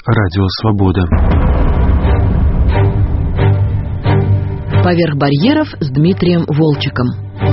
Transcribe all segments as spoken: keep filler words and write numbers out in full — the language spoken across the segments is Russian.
Радио Свобода. Поверх барьеров с Дмитрием Волчеком.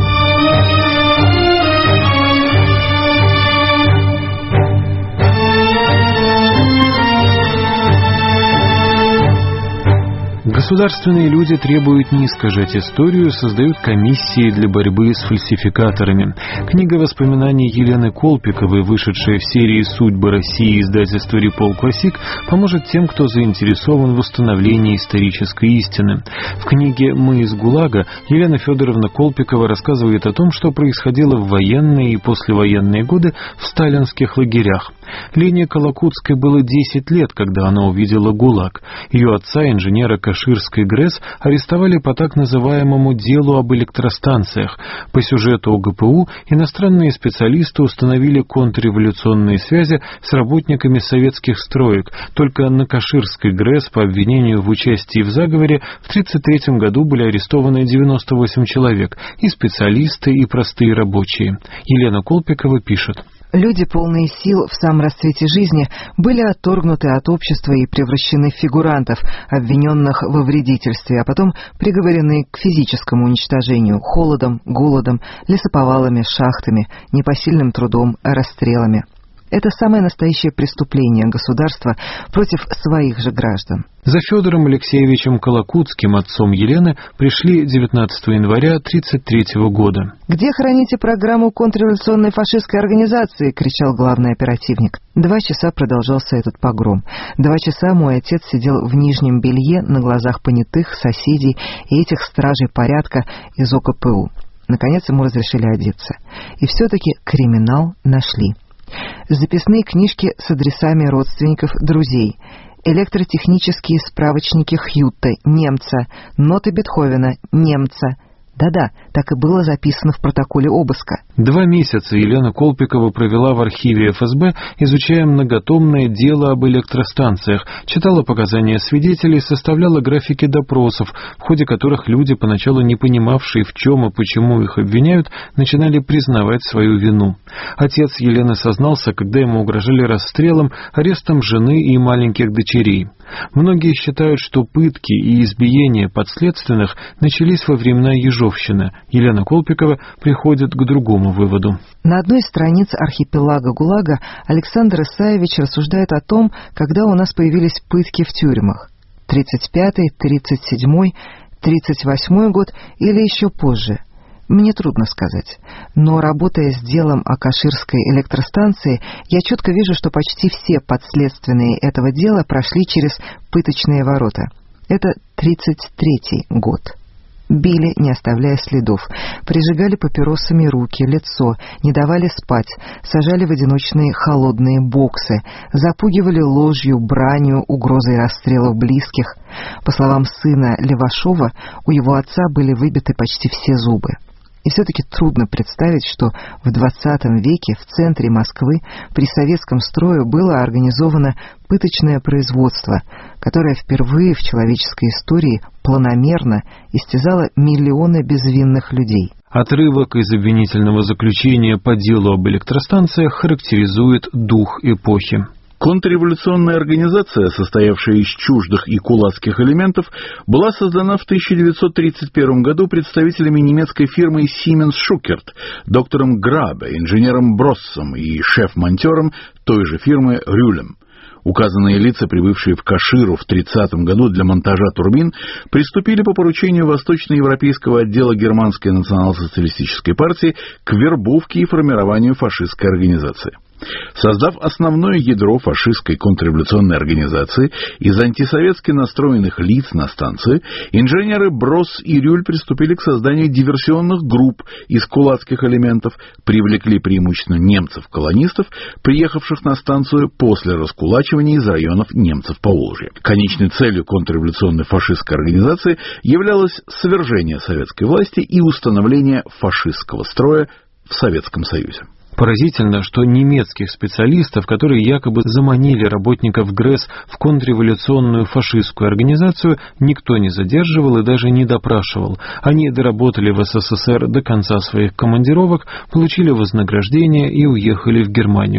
Государственные люди требуют не искажать историю, создают комиссии для борьбы с фальсификаторами. Книга воспоминаний Елены Колпиковой, вышедшая в серии «Судьбы России» издательства «Репол Классик», поможет тем, кто заинтересован в установлении исторической истины. В книге «Мы из ГУЛАГа» Елена Федоровна Колпикова рассказывает о том, что происходило в военные и послевоенные годы в сталинских лагерях. Лене Колокутской было десять лет, когда она увидела ГУЛАГ. Ее отца, инженера Каширской ГРЭС, арестовали по так называемому делу об электростанциях. По сюжету ОГПУ иностранные специалисты установили контрреволюционные связи с работниками советских строек. Только на Каширской ГРЭС по обвинению в участии в заговоре в тысяча девятьсот тридцать третьем году были арестованы девяносто восемь человек, и специалисты, и простые рабочие. Елена Колпикова пишет. Люди, полные сил в самом расцвете жизни, были отторгнуты от общества и превращены в фигурантов, обвиненных во вредительстве, а потом приговорены к физическому уничтожению холодом, голодом, лесоповалами, шахтами, непосильным трудом, расстрелами. Это самое настоящее преступление государства против своих же граждан. За Федором Алексеевичем Колокутским, отцом Елены, пришли девятнадцатого января тысяча девятьсот тридцать третьего года. «Где храните программу контрреволюционной фашистской организации?» — кричал главный оперативник. Два часа продолжался этот погром. Два часа мой отец сидел в нижнем белье на глазах понятых, соседей и этих стражей порядка из ОКПУ. Наконец ему разрешили одеться. И все-таки криминал нашли. Записные книжки с адресами родственников, друзей, электротехнические справочники Хьютта, немца, ноты Бетховена, немца. Да-да, так и было записано в протоколе обыска. Два месяца Елена Колпикова провела в архиве эф эс бэ, изучая многотомное дело об электростанциях, читала показания свидетелей, составляла графики допросов, в ходе которых люди, поначалу не понимавшие, в чем и почему их обвиняют, начинали признавать свою вину. Отец Елены сознался, когда ему угрожали расстрелом, арестом жены и маленьких дочерей. Многие считают, что пытки и избиения подследственных начались во времена Ежовщины. Елена Колпикова приходит к другому выводу. На одной из страниц архипелага ГУЛАГа Александр Исаевич рассуждает о том, когда у нас появились пытки в тюрьмах. тридцать пятый, тридцать седьмой, тридцать восьмой год или еще позже. Мне трудно сказать, но работая с делом о Каширской электростанции, я четко вижу, что почти все подследственные этого дела прошли через пыточные ворота. Это тридцать третий год. Били, не оставляя следов, прижигали папиросами руки, лицо, не давали спать, сажали в одиночные холодные боксы, запугивали ложью, бранью, угрозой расстрелов близких. По словам сына Левашова, у его отца были выбиты почти все зубы. И все-таки трудно представить, что в двадцатом веке в центре Москвы при советском строе было организовано пыточное производство, которое впервые в человеческой истории планомерно истязало миллионы безвинных людей. Отрывок из обвинительного заключения по делу об электростанциях характеризует дух эпохи. Контрреволюционная организация, состоявшая из чуждых и кулацких элементов, была создана в тысяча девятьсот тридцать первом году представителями немецкой фирмы Siemens Schuckert, доктором Грабе, инженером Броссом и шеф-монтером той же фирмы Рюлем. Указанные лица, прибывшие в Каширу в тридцатом году для монтажа турбин, приступили по поручению Восточноевропейского отдела Германской национал-социалистической партии к вербовке и формированию фашистской организации. Создав основное ядро фашистской контрреволюционной организации из антисоветски настроенных лиц на станции, инженеры Бросс и Рюль приступили к созданию диверсионных групп из кулацких элементов, привлекли преимущественно немцев-колонистов, приехавших на станцию после раскулачивания из районов немцев Поволжья. Конечной целью контрреволюционной фашистской организации являлось свержение советской власти и установление фашистского строя в Советском Союзе. Поразительно, что немецких специалистов, которые якобы заманили работников ГРЭС в контрреволюционную фашистскую организацию, никто не задерживал и даже не допрашивал. Они доработали в эс эс эс эр до конца своих командировок, получили вознаграждение и уехали в Германию.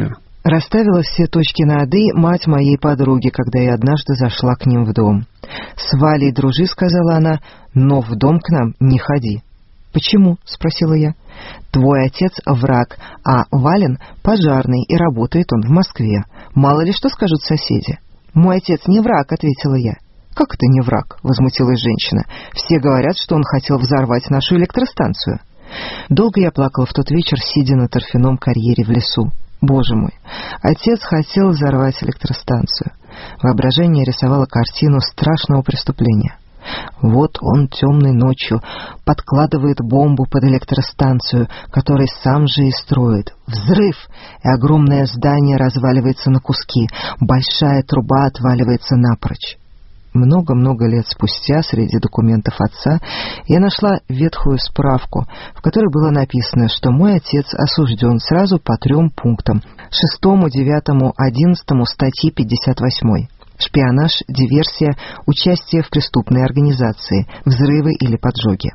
Расставила все точки над «и» мать моей подруги, когда я однажды зашла к ним в дом. «С Валей дружи», — сказала она, — «но в дом к нам не ходи». «Почему?» — спросила я. «Твой отец враг, а Вален пожарный, и работает он в Москве. Мало ли что скажут соседи». «Мой отец не враг», — ответила я. «Как это не враг?» — возмутилась женщина. «Все говорят, что он хотел взорвать нашу электростанцию». Долго я плакала в тот вечер, сидя на торфяном карьере в лесу. Боже мой, отец хотел взорвать электростанцию. Воображение рисовало картину страшного преступления. Вот он темной ночью подкладывает бомбу под электростанцию, которую сам же и строит. Взрыв, и огромное здание разваливается на куски, большая труба отваливается напрочь. Много-много лет спустя среди документов отца я нашла ветхую справку, в которой было написано, что мой отец осужден сразу по трем пунктам: шестому, девятому, одиннадцатому статьи пятьдесят восьмой. Шпионаж, диверсия, участие в преступной организации, взрывы или поджоги.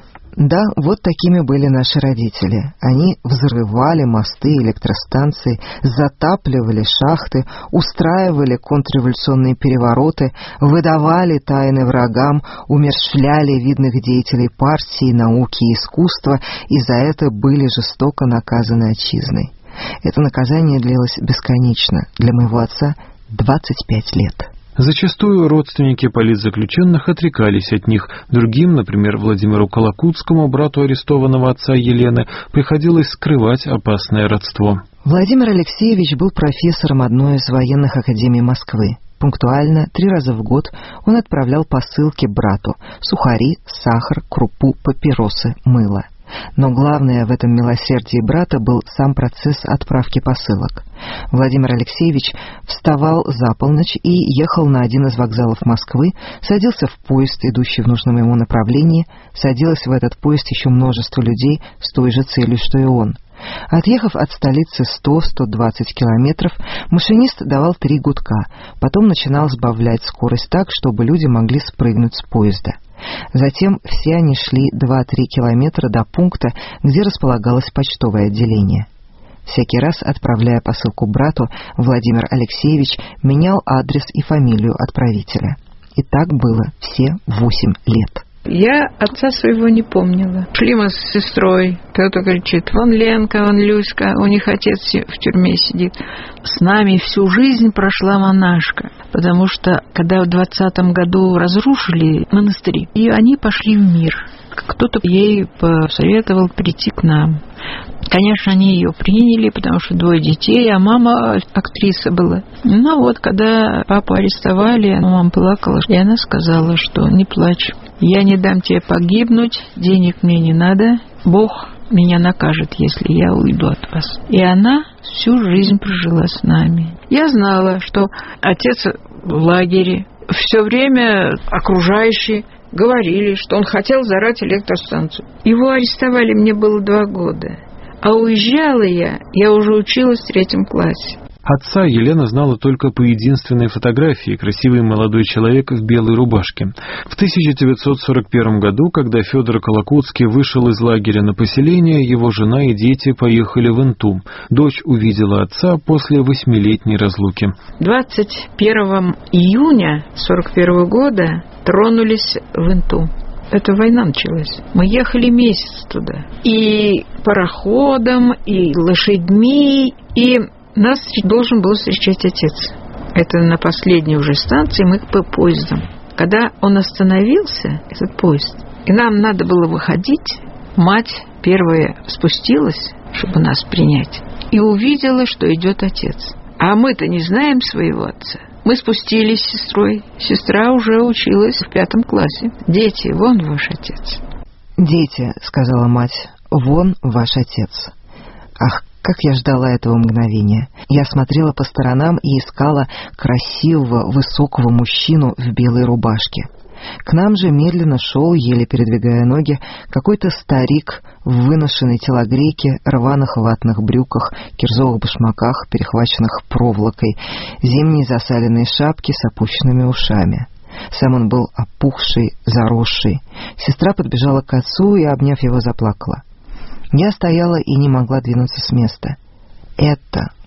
Да, вот такими были наши родители. Они взрывали мосты, электростанции, затапливали шахты, устраивали контрреволюционные перевороты, выдавали тайны врагам, умерщвляли видных деятелей партии, науки и искусства, и за это были жестоко наказаны отчизной. Это наказание длилось бесконечно. Для моего отца двадцать пять лет. Зачастую родственники политзаключенных отрекались от них. Другим, например, Владимиру Колокутскому, брату арестованного отца Елены, приходилось скрывать опасное родство. Владимир Алексеевич был профессором одной из военных академий Москвы. Пунктуально, три раза в год он отправлял посылки брату: сухари, сахар, крупу, папиросы, мыло. Но главное в этом милосердии брата был сам процесс отправки посылок. Владимир Алексеевич вставал за полночь и ехал на один из вокзалов Москвы, садился в поезд, идущий в нужном ему направлении. Садилось в этот поезд еще множество людей с той же целью, что и он. Отъехав от столицы сто — сто двадцать километров, машинист давал три гудка, потом начинал сбавлять скорость так, чтобы люди могли спрыгнуть с поезда. Затем все они шли два-три километра до пункта, где располагалось почтовое отделение. Всякий раз, отправляя посылку брату, Владимир Алексеевич менял адрес и фамилию отправителя. И так было все восемь лет. Я отца своего не помнила. Шли мы с сестрой. Кто-то кричит: вон Ленка, вон Люська, у них отец в тюрьме сидит. С нами всю жизнь прошла монашка, потому что когда в двадцатом году разрушили монастыри, и они пошли в мир, кто-то ей посоветовал прийти к нам. Конечно, они ее приняли, потому что двое детей, а мама актриса была. Ну вот, когда папу арестовали, мама плакала, и она сказала, что не плачь, я не дам тебе погибнуть, денег мне не надо, Бог меня накажет, если я уйду от вас. И она всю жизнь прожила с нами. Я знала, что отец в лагере, все время окружающие говорили, что он хотел взорвать электростанцию. Его арестовали, мне было два года. А уезжала я, я уже училась в третьем классе. Отца Елена знала только по единственной фотографии: красивый молодой человек в белой рубашке. В тысяча девятьсот сорок первом году, когда Федор Колокутский вышел из лагеря на поселение, его жена и дети поехали в Инту. Дочь увидела отца после восьмилетней разлуки. двадцать первого июня сорок первого года тронулись в Инту. Эта война началась. Мы ехали месяц туда. И пароходом, и лошадьми, и нас должен был встречать отец. Это на последней уже станции, мы по поездам. Когда он остановился, этот поезд, и нам надо было выходить, мать первая спустилась, чтобы нас принять, и увидела, что идет отец. А мы-то не знаем своего отца. Мы спустились с сестрой. Сестра уже училась в пятом классе. «Дети, вон ваш отец». «Дети», — сказала мать, — «вон ваш отец». Ах, как я ждала этого мгновения. Я смотрела по сторонам и искала красивого, высокого мужчину в белой рубашке. К нам же медленно шел, еле передвигая ноги, какой-то старик в выношенной телогрейке, рваных ватных брюках, кирзовых башмаках, перехваченных проволокой, зимней засаленной шапке с опущенными ушами. Сам он был опухший, заросший. Сестра подбежала к отцу и, обняв его, заплакала. Я стояла и не могла двинуться с места. «Это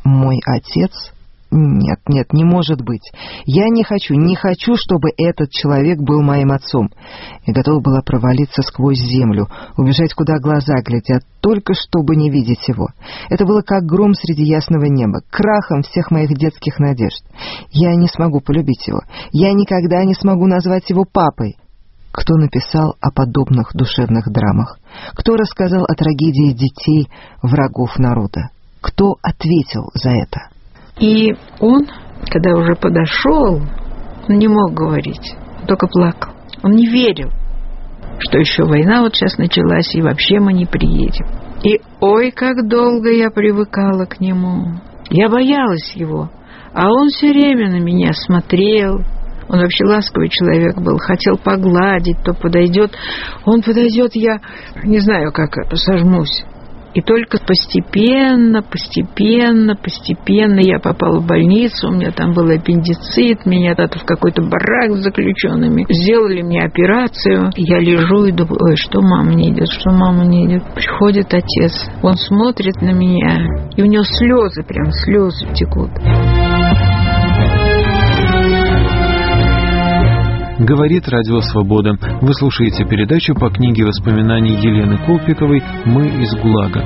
Мой отец? Нет, нет, не может быть. Я не хочу, не хочу, чтобы этот человек был моим отцом. Я готова была провалиться сквозь землю, убежать, куда глаза глядят, только чтобы не видеть его. Это было как гром среди ясного неба, крахом всех моих детских надежд. Я не смогу полюбить его. Я никогда не смогу назвать его папой. Кто написал о подобных душевных драмах? Кто рассказал о трагедии детей, врагов народа? Кто ответил за это? И он, когда уже подошел, он не мог говорить, только плакал. Он не верил, что еще война вот сейчас началась, и вообще мы не приедем. И ой, как долго я привыкала к нему. Я боялась его, а он все время на меня смотрел. Он вообще ласковый человек был, хотел погладить, то подойдет. Он подойдет, я не знаю, как сожмусь. И только постепенно, постепенно, постепенно я попала в больницу, у меня там был аппендицит, меня в какой-то барак с заключенными. Сделали мне операцию, я лежу и думаю, ой, что мама не идет, что мама не идет. Приходит отец, он смотрит на меня, и у него слезы, прям слезы текут. Говорит Радио Свобода. Вы слушаете передачу по книге воспоминаний Елены Колпиковой «Мы из ГУЛАГа».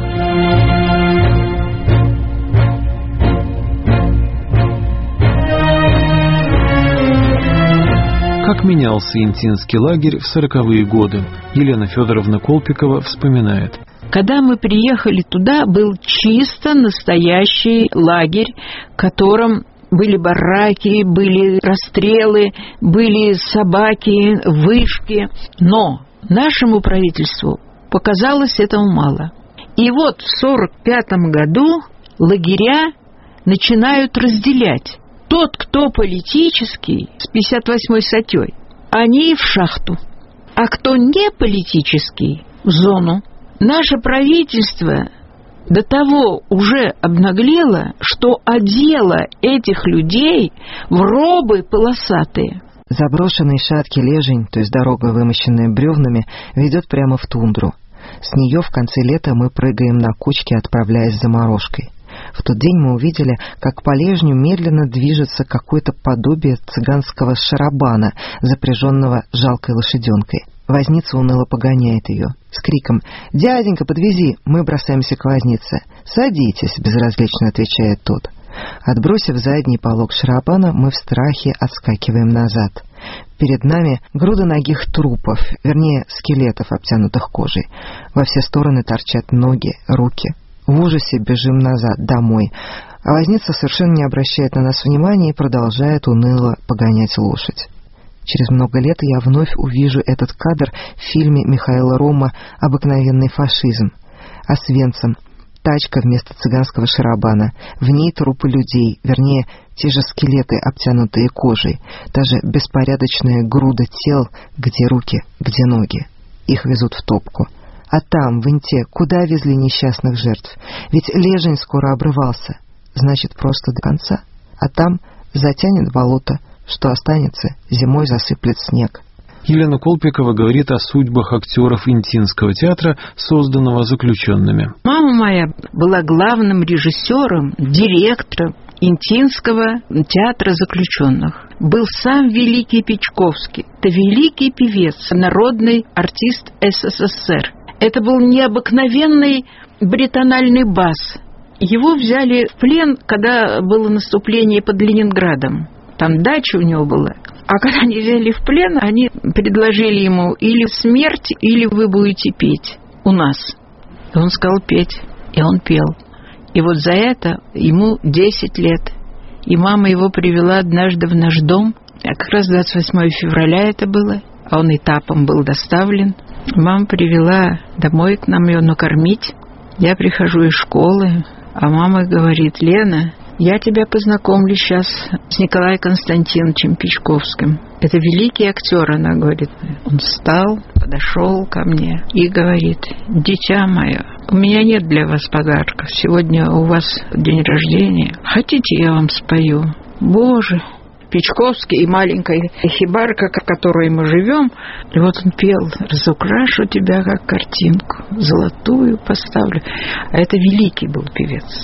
Как менялся Интинский лагерь в сороковые годы? Елена Федоровна Колпикова вспоминает. Когда мы приехали туда, был чисто настоящий лагерь, в котором были бараки, были расстрелы, были собаки, вышки. Но нашему правительству показалось этого мало. И вот в сорок пятом году лагеря начинают разделять. Тот, кто политический, с пятьдесят восьмой статьей, они в шахту. А кто не политический, в зону. Наше правительство до того уже обнаглело, что одело этих людей в робы полосатые. Заброшенный шаткий лежень, то есть дорога, вымощенная бревнами, ведет прямо в тундру. С нее в конце лета мы прыгаем на кучке, отправляясь за морожкой. В тот день мы увидели, как по лежню медленно движется какое-то подобие цыганского шарабана, запряженного жалкой лошаденкой. Возница уныло погоняет ее. С криком «Дяденька, подвези!» мы бросаемся к вознице. «Садитесь!» — безразлично отвечает тот. Отбросив задний полог шарабана, мы в страхе отскакиваем назад. Перед нами груда ногих трупов, вернее, скелетов, обтянутых кожей. Во все стороны торчат ноги, руки. В ужасе бежим назад, домой. А возница совершенно не обращает на нас внимания и продолжает уныло погонять лошадь. Через много лет я вновь увижу этот кадр в фильме Михаила Рома «Обыкновенный фашизм». Освенцим. Тачка вместо цыганского шарабана. В ней трупы людей, вернее, те же скелеты, обтянутые кожей. Та же беспорядочная груда тел, где руки, где ноги. Их везут в топку. А там, в Инте, куда везли несчастных жертв? Ведь лежень скоро обрывался. Значит, просто до конца. А там затянет болото. Что останется, зимой засыплет снег. Елена Колпикова говорит о судьбах актеров Интинского театра, созданного заключенными. Мама моя была главным режиссером, директором Интинского театра заключенных. Был сам великий Печковский. Это великий певец, народный артист СССР. Это был необыкновенный баритональный бас. Его взяли в плен, когда было наступление под Ленинградом. Там дача у него была. А когда они взяли в плен, они предложили ему или смерть, или вы будете петь у нас. И он сказал петь, и он пел. И вот за это ему десять лет. И мама его привела однажды в наш дом. А как раз двадцать восьмого февраля это было. А он этапом был доставлен. Мама привела домой к нам ее накормить. Я прихожу из школы, а мама говорит: Лена, я тебя познакомлю сейчас с Николаем Константиновичем Печковским. Это великий актер, она говорит. Он встал, подошел ко мне и говорит: дитя мое, у меня нет для вас подарков. Сегодня у вас день рождения. Хотите, я вам спою? Боже! Печковский и маленькая хибарка, в которой мы живем. И вот он пел: разукрашу тебя, как картинку, золотую поставлю. А это великий был певец. В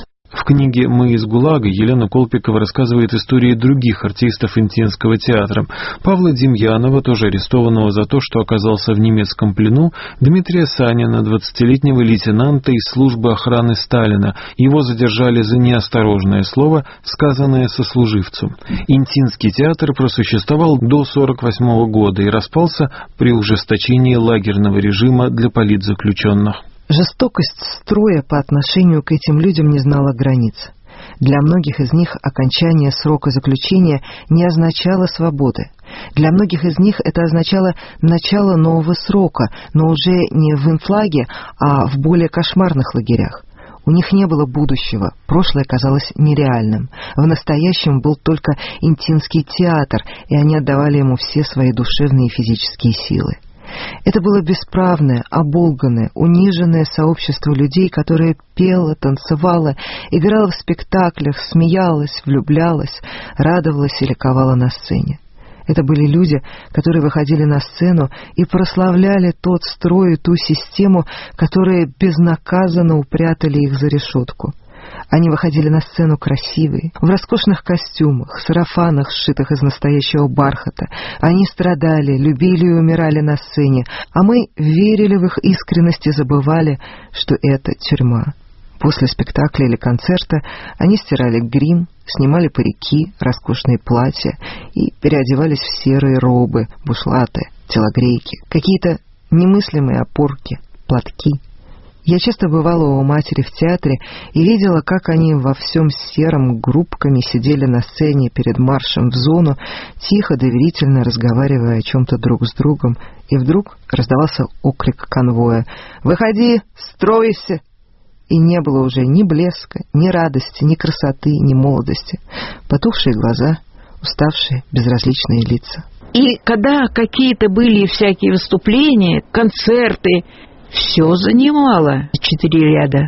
книге «Мы из ГУЛАГа» Елена Колпикова рассказывает истории других артистов Интинского театра. Павла Демьянова, тоже арестованного за то, что оказался в немецком плену, Дмитрия Санина, двадцатилетнего лейтенанта из службы охраны Сталина. Его задержали за неосторожное слово, сказанное сослуживцу. Интинский театр просуществовал до сорок восьмого года и распался при ужесточении лагерного режима для политзаключенных. Жестокость строя по отношению к этим людям не знала границ. Для многих из них окончание срока заключения не означало свободы. Для многих из них это означало начало нового срока, но уже не в инфлаге, а в более кошмарных лагерях. У них не было будущего, прошлое казалось нереальным. В настоящем был только Интинский театр, и они отдавали ему все свои душевные и физические силы. Это было бесправное, оболганное, униженное сообщество людей, которое пело, танцевало, играло в спектаклях, смеялось, влюблялось, радовалось и ликовало на сцене. Это были люди, которые выходили на сцену и прославляли тот строй и ту систему, которые безнаказанно упрятали их за решетку. Они выходили на сцену красивые, в роскошных костюмах, сарафанах, сшитых из настоящего бархата. Они страдали, любили и умирали на сцене, а мы верили в их искренность и забывали, что это тюрьма. После спектакля или концерта они стирали грим, снимали парики, роскошные платья и переодевались в серые робы, бушлаты, телогрейки, какие-то немыслимые опорки, платки. Я часто бывала у матери в театре и видела, как они во всем сером группками сидели на сцене перед маршем в зону, тихо, доверительно разговаривая о чем-то друг с другом, и вдруг раздавался окрик конвоя: «Выходи, стройся!» И не было уже ни блеска, ни радости, ни красоты, ни молодости. Потухшие глаза, уставшие, безразличные лица. И когда какие-то были всякие выступления, концерты, все занимало четыре ряда.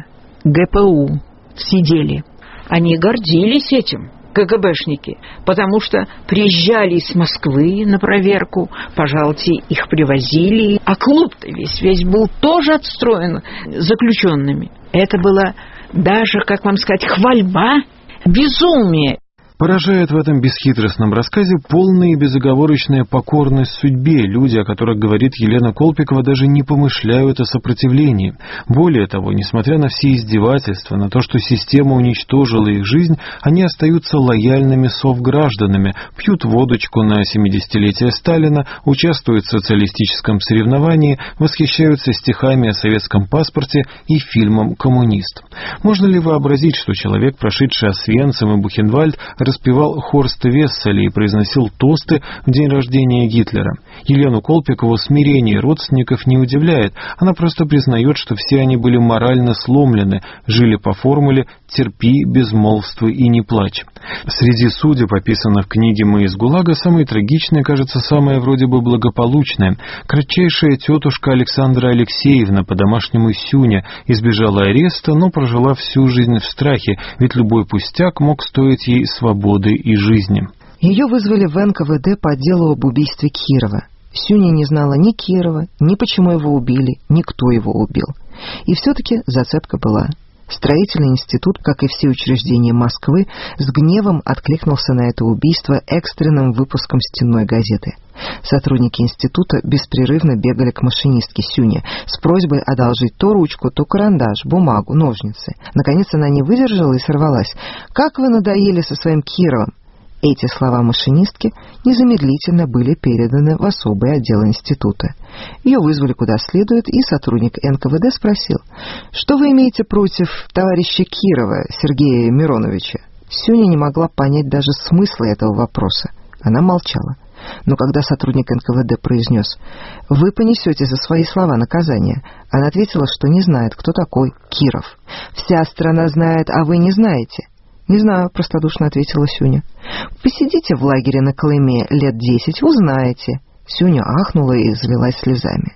ГПУ сидели. Они гордились этим, КГБшники, потому что приезжали из Москвы на проверку, пожалуйте, их привозили, а клуб-то весь, весь был тоже отстроен заключенными. Это было даже, как вам сказать, хвальба, безумие. Поражает в этом бесхитростном рассказе полная и безоговорочная покорность судьбе. Люди, о которых говорит Елена Колпикова, даже не помышляют о сопротивлении. Более того, несмотря на все издевательства, на то, что система уничтожила их жизнь, они остаются лояльными совгражданами, пьют водочку на семидесятилетие Сталина, участвуют в социалистическом соревновании, восхищаются стихами о советском паспорте и фильмом «Коммунист». Можно ли вообразить, что человек, прошедший Освенцим и Бухенвальд, распевал Хорста Весселя и произносил тосты в день рождения Гитлера? Елену Колпикову смирение родственников не удивляет. Она просто признает, что все они были морально сломлены, жили по формуле «терпи, безмолвствуй и не плачь». Среди судеб, описанных в книге «Мы из ГУЛАГа», самой трагичной кажется самая вроде бы благополучная. Кратчайшая тетушка Александра Алексеевна, по-домашнему Сюня, избежала ареста, но прожила всю жизнь в страхе, ведь любой пустяк мог стоить ей свободы и жизни. Ее вызвали в эн ка вэ дэ по делу об убийстве Кирова. Сюня не знала ни Кирова, ни почему его убили, ни кто его убил. И все-таки зацепка была. Строительный институт, как и все учреждения Москвы, с гневом откликнулся на это убийство экстренным выпуском стенной газеты. Сотрудники института беспрерывно бегали к машинистке Сюне с просьбой одолжить то ручку, то карандаш, бумагу, ножницы. Наконец она не выдержала и сорвалась: «Как вы надоели со своим Кировым!» Эти слова машинистки незамедлительно были переданы в особый отдел института. Ее вызвали куда следует, и сотрудник эн ка вэ дэ спросил: «Что вы имеете против товарища Кирова, Сергея Мироновича?» Сюня не могла понять даже смысла этого вопроса. Она молчала. Но когда сотрудник эн ка вэ дэ произнес: «Вы понесете за свои слова наказание», она ответила, что не знает, кто такой Киров. «Вся страна знает, а вы не знаете». «Не знаю», — простодушно ответила Сюня. «Посидите в лагере на Колыме лет десять, узнаете». Сюня ахнула и залилась слезами.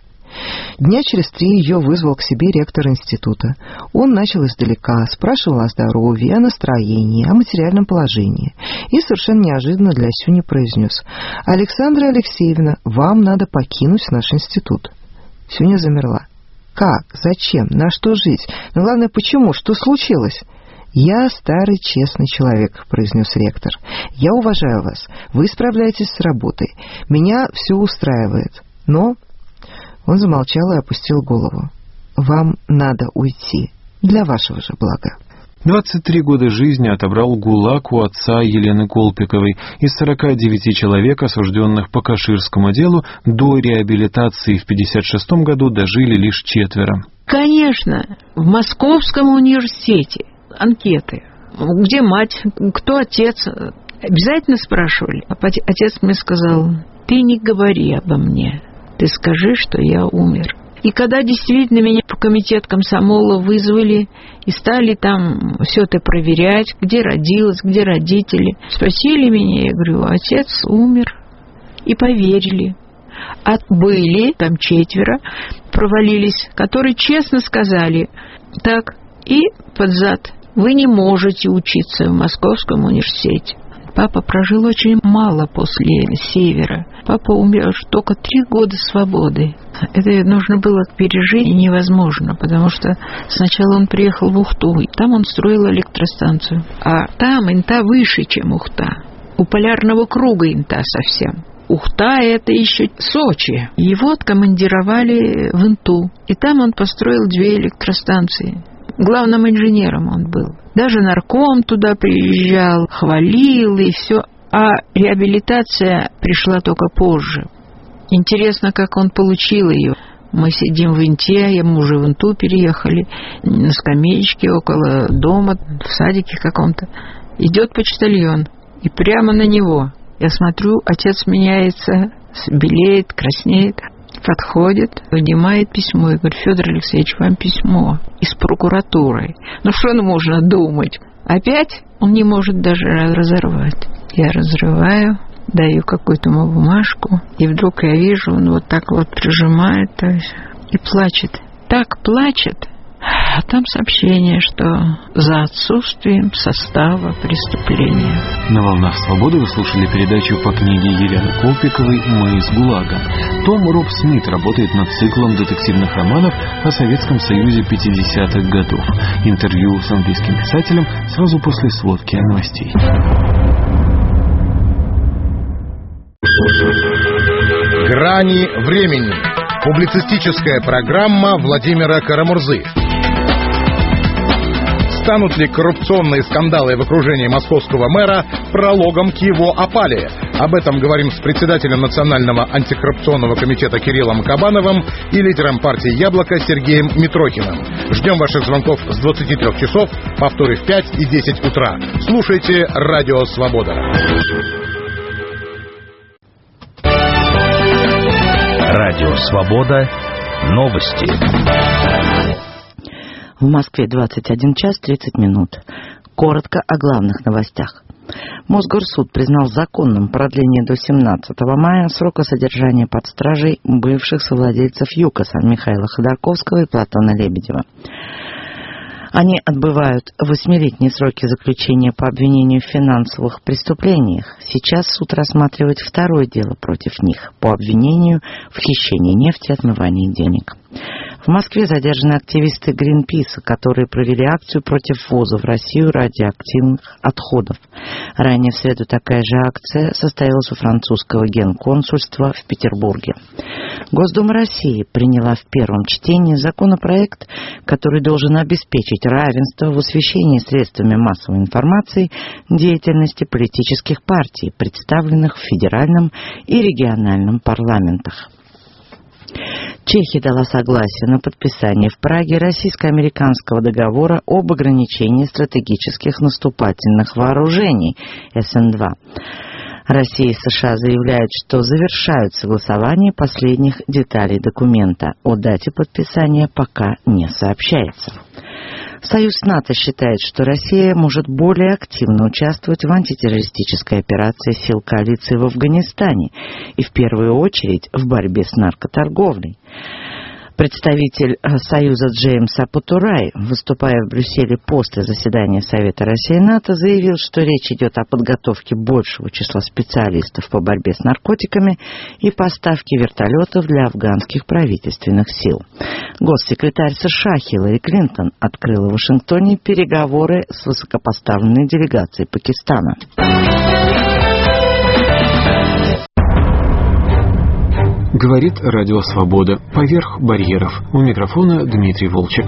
Дня через три ее вызвал к себе ректор института. Он начал издалека, спрашивал о здоровье, о настроении, о материальном положении. И совершенно неожиданно для Сюни произнес: «Александра Алексеевна, вам надо покинуть наш институт». Сюня замерла. «Как? Зачем? На что жить? Но главное, почему? Что случилось?» «Я старый честный человек», — произнес ректор. «Я уважаю вас. Вы справляетесь с работой. Меня все устраивает. Но...» Он замолчал и опустил голову. «Вам надо уйти. Для вашего же блага». двадцать три года жизни отобрал ГУЛАГ у отца Елены Колпиковой. Из сорока девяти человек, осужденных по Каширскому делу, до реабилитации в пятьдесят шестом году дожили лишь четверо. Конечно, в Московском университете анкеты. Где мать, кто отец? Обязательно спрашивали. А отец мне сказал: ты не говори обо мне, ты скажи, что я умер. И когда действительно меня в комитет комсомола вызвали и стали там все это проверять, где родилась, где родители, спросили меня, я говорю: отец умер. И поверили. А были там четверо, провалились, которые честно сказали: так, и под зад, вы не можете учиться в Московском университете. Папа прожил очень мало после Севера. Папа умер только три года свободы. Это нужно было пережить невозможно, потому что сначала он приехал в Ухту, и там он строил электростанцию. А там инта выше, чем Ухта. У полярного круга инта совсем. Ухта — это еще Сочи. Его откомандировали в Инту, и там он построил две электростанции. Главным инженером он был. Даже нарком туда приезжал, хвалил и все. А реабилитация пришла только позже. Интересно, как он получил ее. Мы сидим в Инте, мы уже в Инту переехали, на скамеечке около дома, в садике каком-то. Идет почтальон, и прямо на него. Я смотрю, отец меняется, белеет, краснеет. Подходит, вынимает письмо. Я говорю: Федор Алексеевич, вам письмо из прокуратуры. Ну что можно думать? Опять он не может даже разорвать. Я разрываю, даю какую-то ему бумажку, и вдруг я вижу, он вот так вот прижимает, то есть, и плачет. Так плачет. А там сообщение, что за отсутствием состава преступления. На «Волнах Свободы» вы слушали передачу по книге Елены Колпиковой «Мы из ГУЛАГа». Том Роб Смит работает над циклом детективных романов о Советском Союзе пятидесятых годов. Интервью с английским писателем сразу после сводки новостей. «Грани времени». Публицистическая программа Владимира Карамурзы. Станут ли коррупционные скандалы в окружении московского мэра прологом к его опале? Об этом говорим с председателем Национального антикоррупционного комитета Кириллом Кабановым и лидером партии «Яблоко» Сергеем Митрохиным. Ждем ваших звонков с двадцати трёх часов, повторы в пять и десять утра. Слушайте «Радио Свобода». Радио Свобода. Новости. В Москве двадцать один час тридцать минут. Коротко о главных новостях. Мосгорсуд признал законным продление до семнадцатого мая срока содержания под стражей бывших совладельцев ЮКОСа Михаила Ходорковского и Платона Лебедева. Они отбывают восьмилетние сроки заключения по обвинению в финансовых преступлениях. Сейчас суд рассматривает второе дело против них по обвинению в хищении нефти и отмывании денег. В Москве задержаны активисты Гринписа, которые провели акцию против ввоза в Россию радиоактивных отходов. Ранее в среду такая же акция состоялась у французского генконсульства в Петербурге. Госдума России приняла в первом чтении законопроект, который должен обеспечить равенство в освещении средствами массовой информации деятельности политических партий, представленных в федеральном и региональном парламентах. Чехия дала согласие на подписание в Праге российско-американского договора об ограничении стратегических наступательных вооружений эс эн два. Россия и США заявляют, что завершают согласование последних деталей документа. О дате подписания пока не сообщается. Союз НАТО считает, что Россия может более активно участвовать в антитеррористической операции сил коалиции в Афганистане и в первую очередь в борьбе с наркоторговлей. Представитель Союза Джеймс Апатурай, выступая в Брюсселе после заседания Совета России и НАТО, заявил, что речь идет о подготовке большего числа специалистов по борьбе с наркотиками и поставке вертолетов для афганских правительственных сил. Госсекретарь США Хиллари Клинтон открыла в Вашингтоне переговоры с высокопоставленной делегацией Пакистана. Говорит Радио Свобода. Поверх барьеров. У микрофона Дмитрий Волчек.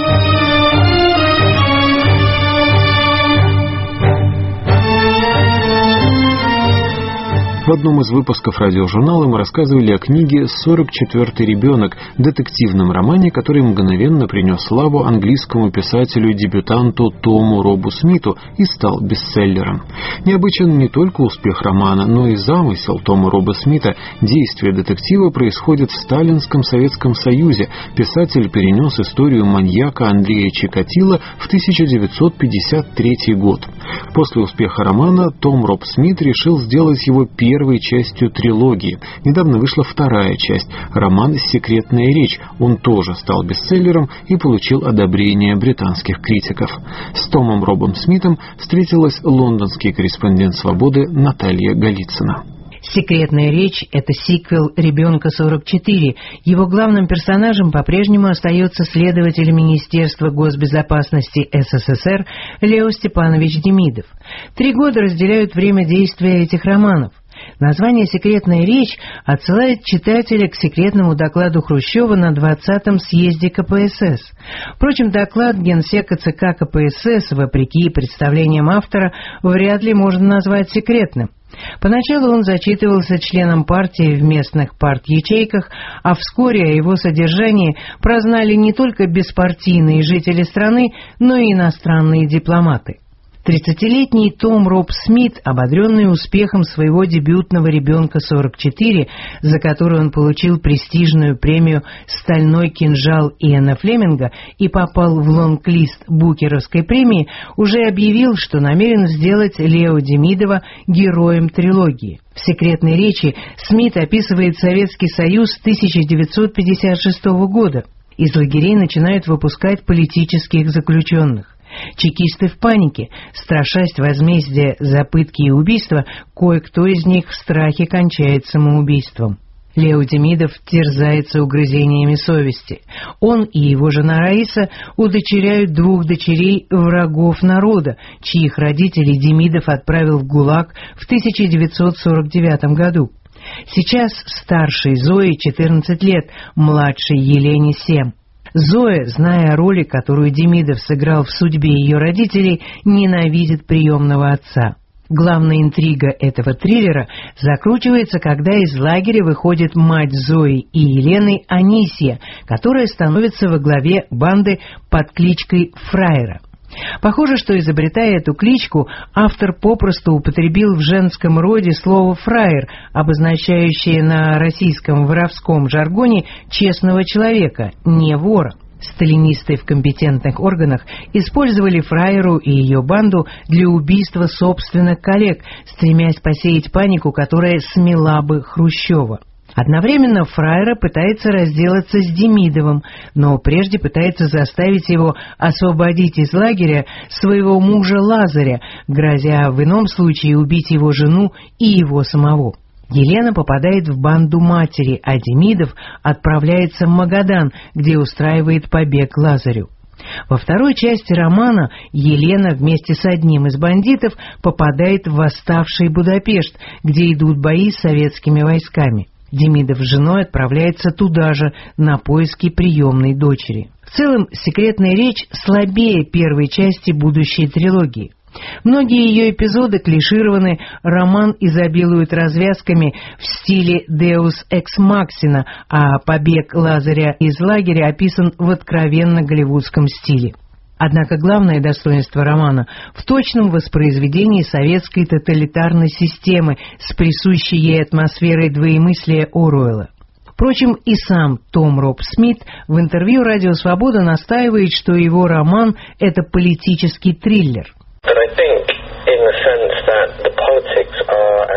В одном из выпусков радиожурнала мы рассказывали о книге «сорок четвёртый ребенок», детективном романе, который мгновенно принес славу английскому писателю-дебютанту Тому Робу Смиту и стал бестселлером. Необычен не только успех романа, но и замысел Тома Роба Смита. Действие детектива происходит в Сталинском Советском Союзе. Писатель перенес историю маньяка Андрея Чикатило в тысяча девятьсот пятьдесят третий год. После успеха романа Том Роб Смит решил сделать его первым первой частью трилогии. Недавно вышла вторая часть, роман «Секретная речь». Он тоже стал бестселлером и получил одобрение британских критиков. С Томом Робом Смитом встретилась лондонский корреспондент «Свободы» Наталья Голицына. «Секретная речь» — это сиквел «Ребенка сорок четыре». Его главным персонажем по-прежнему остается следователь Министерства госбезопасности СССР Лео Степанович Демидов. Три года разделяют время действия этих романов. Название «Секретная речь» отсылает читателя к секретному докладу Хрущева на двадцатом съезде ка пэ эс эс. Впрочем, доклад генсека ЦК ка пэ эс эс, вопреки представлениям автора, вряд ли можно назвать секретным. Поначалу он зачитывался членам партии в местных парт-ячейках, а вскоре о его содержании прознали не только беспартийные жители страны, но и иностранные дипломаты. Тридцатилетний Том Роб Смит, ободренный успехом своего дебютного «Ребенка сорок четыре», за который он получил престижную премию «Стальной кинжал» Иэна Флеминга и попал в лонг-лист Букеровской премии, уже объявил, что намерен сделать Лео Демидова героем трилогии. В «Секретной речи» Смит описывает Советский Союз тысяча девятьсот пятьдесят шестого года. Из лагерей начинают выпускать политических заключенных. Чекисты в панике, страшась возмездия за пытки и убийства, кое-кто из них в страхе кончает самоубийством. Лео Демидов терзается угрызениями совести. Он и его жена Раиса удочеряют двух дочерей врагов народа, чьих родителей Демидов отправил в ГУЛАГ в тысяча девятьсот сорок девятом году. Сейчас старшей Зое четырнадцать лет, младшей Елене семь. Зоя, зная о роли, которую Демидов сыграл в судьбе ее родителей, ненавидит приемного отца. Главная интрига этого триллера закручивается, когда из лагеря выходит мать Зои и Елены Анисия, которая становится во главе банды под кличкой Фраера. Похоже, что, изобретая эту кличку, автор попросту употребил в женском роде слово «фраер», обозначающее на российском воровском жаргоне честного человека, не вора. Сталинисты в компетентных органах использовали Фраеру и ее банду для убийства собственных коллег, стремясь посеять панику, которая смела бы Хрущева. Одновременно Фраера пытается разделаться с Демидовым, но прежде пытается заставить его освободить из лагеря своего мужа Лазаря, грозя в ином случае убить его жену и его самого. Елена попадает в банду матери, а Демидов отправляется в Магадан, где устраивает побег Лазарю. Во второй части романа Елена вместе с одним из бандитов попадает в восставший Будапешт, где идут бои с советскими войсками. Демидов с женой отправляется туда же, на поиски приемной дочери. В целом, «Секретная речь» слабее первой части будущей трилогии. Многие ее эпизоды клишированы, роман изобилует развязками в стиле «Deus ex machina», а побег Лазаря из лагеря описан в откровенно голливудском стиле. Однако главное достоинство романа в точном воспроизведении советской тоталитарной системы с присущей ей атмосферой двоемыслия Оруэлла. Впрочем, и сам Том Роб Смит в интервью «Радио Свобода» настаивает, что его роман – это политический триллер.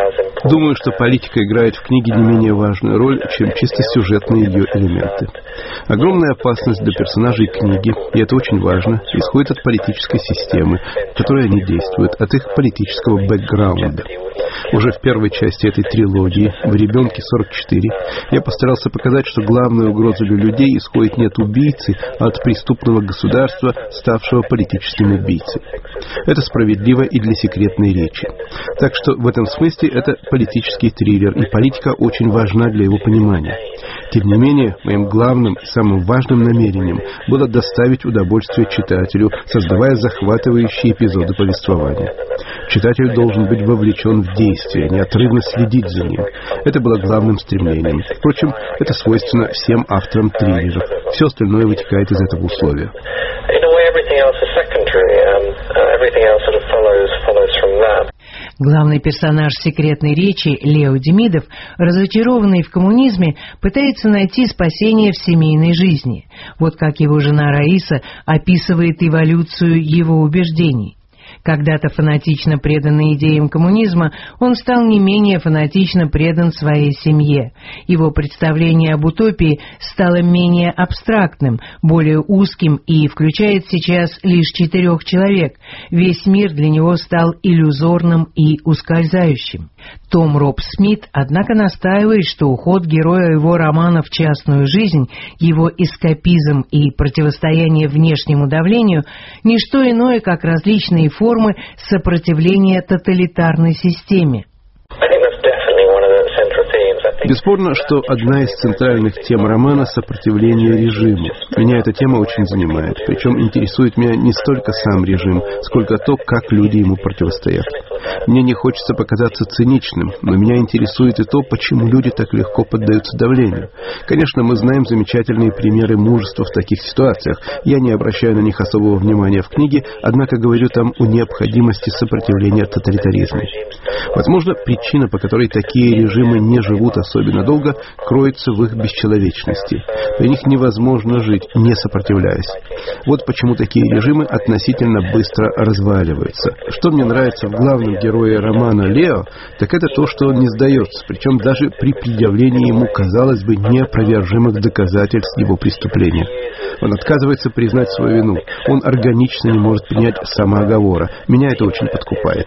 Думаю, что политика играет в книге не менее важную роль, чем чисто сюжетные ее элементы. Огромная опасность для персонажей книги, и это очень важно, исходит от политической системы, в которой они действуют, от их политического бэкграунда. Уже в первой части этой трилогии, в «Ребенке сорок четыре», я постарался показать, что главная угроза для людей исходит не от убийцы, а от преступного государства, ставшего политическим убийцей. Это справедливо и для секретной речи. Так что в этом смысле это политический триллер, и политика очень важна для его понимания. Тем не менее, моим главным и самым важным намерением было доставить удовольствие читателю, создавая захватывающие эпизоды повествования. Читатель должен быть вовлечен в действие, неотрывно следить за ним. Это было главным стремлением. Впрочем, это свойственно всем авторам триллеров. Все остальное вытекает из этого условия. Главный персонаж «Секретной речи» Лео Демидов, разочарованный в коммунизме, пытается найти спасение в семейной жизни. Вот как его жена Раиса описывает эволюцию его убеждений. Когда-то фанатично преданный идеям коммунизма, он стал не менее фанатично предан своей семье. Его представление об утопии стало менее абстрактным, более узким и включает сейчас лишь четырех человек. Весь мир для него стал иллюзорным и ускользающим. Том Роб Смит, однако, настаивает, что уход героя его романа в частную жизнь, его эскапизм и противостояние внешнему давлению – не что иное, как различные формы сопротивления тоталитарной системе. Бесспорно, что одна из центральных тем романа — сопротивление режиму. Меня эта тема очень занимает. Причем интересует меня не столько сам режим, сколько то, как люди ему противостоят. Мне не хочется показаться циничным, но меня интересует и то, почему люди так легко поддаются давлению. Конечно, мы знаем замечательные примеры мужества в таких ситуациях. Я не обращаю на них особого внимания в книге, однако говорю там о необходимости сопротивления тоталитаризму. Возможно, причина, по которой такие режимы не живут особенно долго, кроется в их бесчеловечности. Для них невозможно жить, не сопротивляясь. Вот почему такие режимы относительно быстро разваливаются. Что мне нравится в главном герое романа Лео, так это то, что он не сдается, причем даже при предъявлении ему, казалось бы, неопровержимых доказательств его преступления. Он отказывается признать свою вину. Он органично не может принять самооговора. Меня это очень подкупает.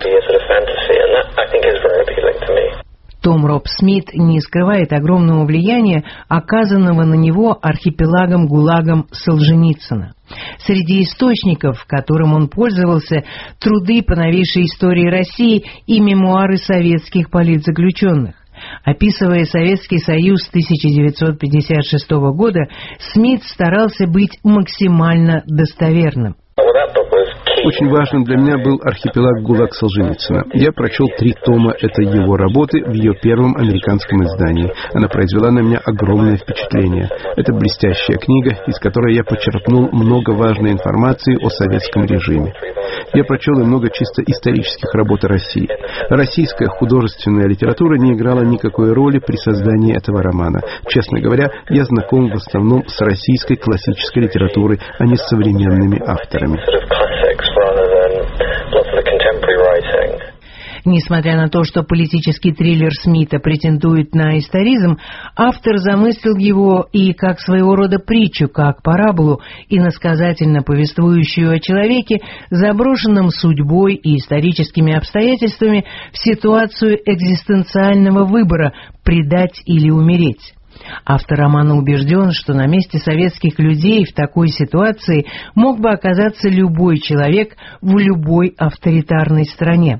Том Роб Смит не скрывает огромного влияния, оказанного на него архипелагом ГУЛАГом Солженицына. Среди источников, которым он пользовался, труды по новейшей истории России и мемуары советских политзаключенных. Описывая Советский Союз тысяча девятьсот пятьдесят шестого года, Смит старался быть максимально достоверным. Очень важным для меня был «Архипелаг ГУЛАГ» Солженицына. Я прочел три тома этой его работы в ее первом американском издании. Она произвела на меня огромное впечатление. Это блестящая книга, из которой я почерпнул много важной информации о советском режиме. Я прочел и много чисто исторических работ о России. Российская художественная литература не играла никакой роли при создании этого романа. Честно говоря, я знаком в основном с российской классической литературой, а не с современными авторами. Несмотря на то, что политический триллер Смита претендует на историзм, автор замыслил его и как своего рода притчу, как параболу, иносказательно повествующую о человеке, заброшенном судьбой и историческими обстоятельствами в ситуацию экзистенциального выбора – предать или умереть. Автор романа убежден, что на месте советских людей в такой ситуации мог бы оказаться любой человек в любой авторитарной стране.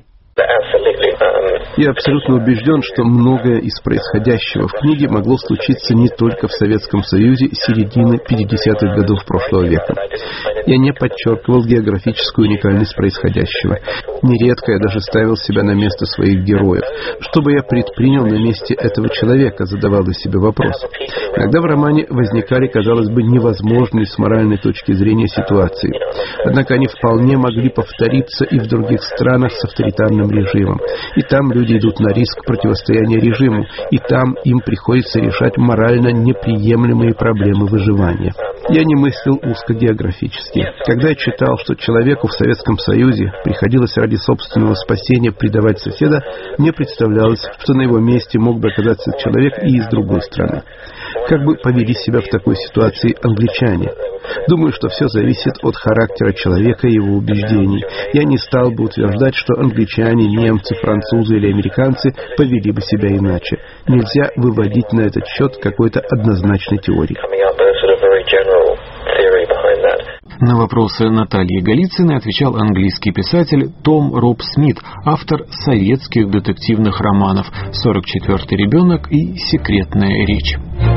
Я абсолютно убежден, что многое из происходящего в книге могло случиться не только в Советском Союзе середины пятидесятых годов прошлого века. Я не подчеркивал географическую уникальность происходящего. Нередко я даже ставил себя на место своих героев. Что бы я предпринял на месте этого человека, задавал я себе вопрос. Иногда в романе возникали, казалось бы, невозможные с моральной точки зрения ситуации. Однако они вполне могли повториться и в других странах с авторитарным режимом. И там люди идут на риск противостояния режиму, и там им приходится решать морально неприемлемые проблемы выживания. Я не мыслил узкогеографически. Когда я читал, что человеку в Советском Союзе приходилось ради собственного спасения предавать соседа, мне представлялось, что на его месте мог бы оказаться человек и из другой страны. Как бы повели себя в такой ситуации англичане? Думаю, что все зависит от характера человека и его убеждений. Я не стал бы утверждать, что англичане, немцы, французы или американцы повели бы себя иначе. Нельзя выводить на этот счет какой-то однозначной теории. На вопросы Натальи Голицыной отвечал английский писатель Том Роб Смит, автор советских детективных романов «сорок четвёртый ребенок» и «Секретная речь».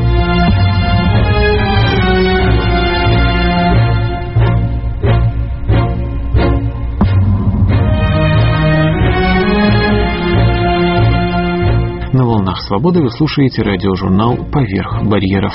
На волнах свободы вы слушаете радиожурнал «Поверх барьеров».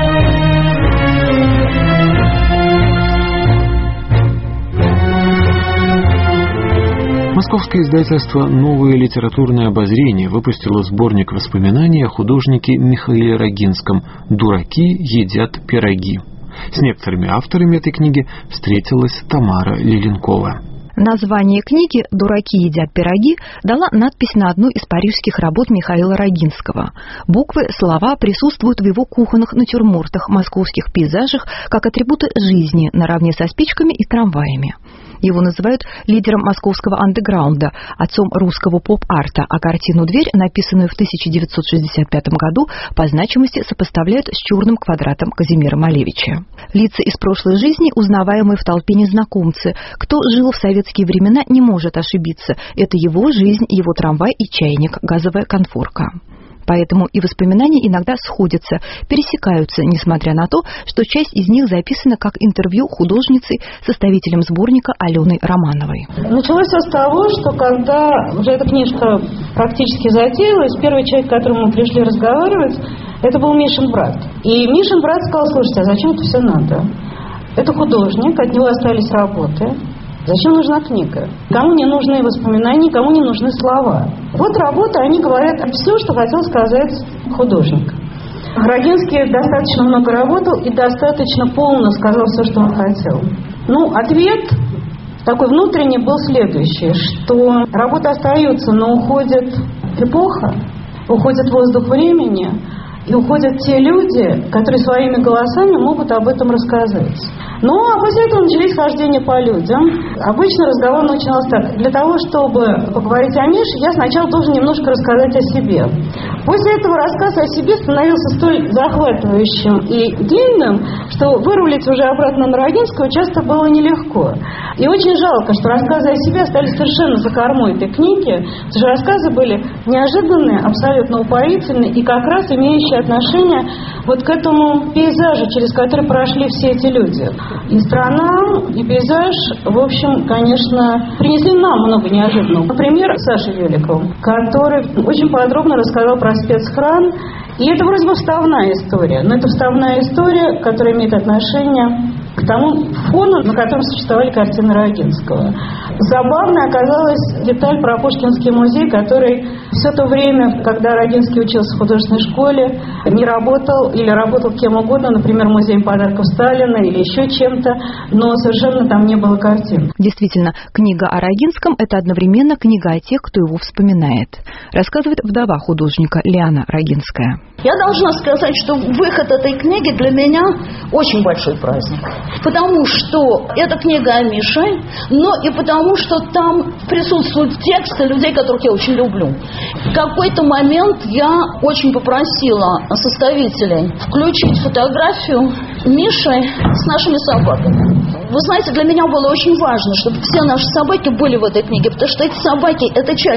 Московское издательство «Новое литературное обозрение» выпустило сборник воспоминаний о художнике Михаиле Рогинском «Дураки едят пироги». С некоторыми авторами этой книги встретилась Тамара Леленкова. Название книги «Дураки едят пироги» дала надпись на одной из парижских работ Михаила Рогинского. Буквы, слова присутствуют в его кухонных натюрмортах, московских пейзажах, как атрибуты жизни, наравне со спичками и трамваями. Его называют лидером московского андеграунда, отцом русского поп-арта, а картину «Дверь», написанную в тысяча девятьсот шестьдесят пятом году, по значимости сопоставляют с «Черным квадратом» Казимира Малевича. Лица из прошлой жизни, узнаваемые в толпе незнакомцы. Кто жил в советские времена, не может ошибиться. Это его жизнь, его трамвай и чайник, газовая конфорка. Поэтому и воспоминания иногда сходятся, пересекаются, несмотря на то, что часть из них записана как интервью художницы, составителем сборника Аленой Романовой. Началось все с того, что когда уже эта книжка практически затеялась, первый человек, к которому мы пришли разговаривать, это был Мишин брат. И Мишин брат сказал: слушайте, а зачем это все надо? Это художник, от него остались работы. Зачем нужна книга? Кому не нужны воспоминания, кому не нужны слова. Вот работа, они говорят все, что хотел сказать художник. Рогинский достаточно много работал и достаточно полно сказал все, что он хотел. Ну, ответ такой внутренний был следующий, что работа остается, но уходит эпоха, уходит воздух времени, и уходят те люди, которые своими голосами могут об этом рассказать. Ну, а после этого начались хождения по людям. Обычно разговор начинался так. Для того, чтобы поговорить о Мише, я сначала должен немножко рассказать о себе. После этого рассказ о себе становился столь захватывающим и длинным, что вырулить уже обратно на Рогинского часто было нелегко. И очень жалко, что рассказы о себе остались совершенно за кормой этой книги, потому что рассказы были неожиданные, абсолютно упоительные и как раз имеющие отношение вот к этому пейзажу, через который прошли все эти люди. И страна, и пейзаж, в общем, конечно, принесли нам много неожиданного. Например, Саша Великов, который очень подробно рассказал про спецхран. И это вроде бы вставная история, но это вставная история, которая имеет отношение к тому фону, на котором существовали картины Рогинского. Забавной оказалась деталь про Пушкинский музей, который все то время, когда Рогинский учился в художественной школе, не работал или работал кем угодно, например, музеем подарков Сталина или еще чем-то, но совершенно там не было картин. Действительно, книга о Рогинском – это одновременно книга о тех, кто его вспоминает. Рассказывает вдова художника Лиана Рогинская. Я должна сказать, что выход этой книги для меня очень большой праздник. Потому что это книга о Мише, но и потому, что там присутствуют тексты людей, которых я очень люблю. В какой-то момент я очень попросила составителей включить фотографию Миши с нашими собаками. Вы знаете, для меня было очень важно, чтобы все наши собаки были в этой книге, потому что эти собаки – это часть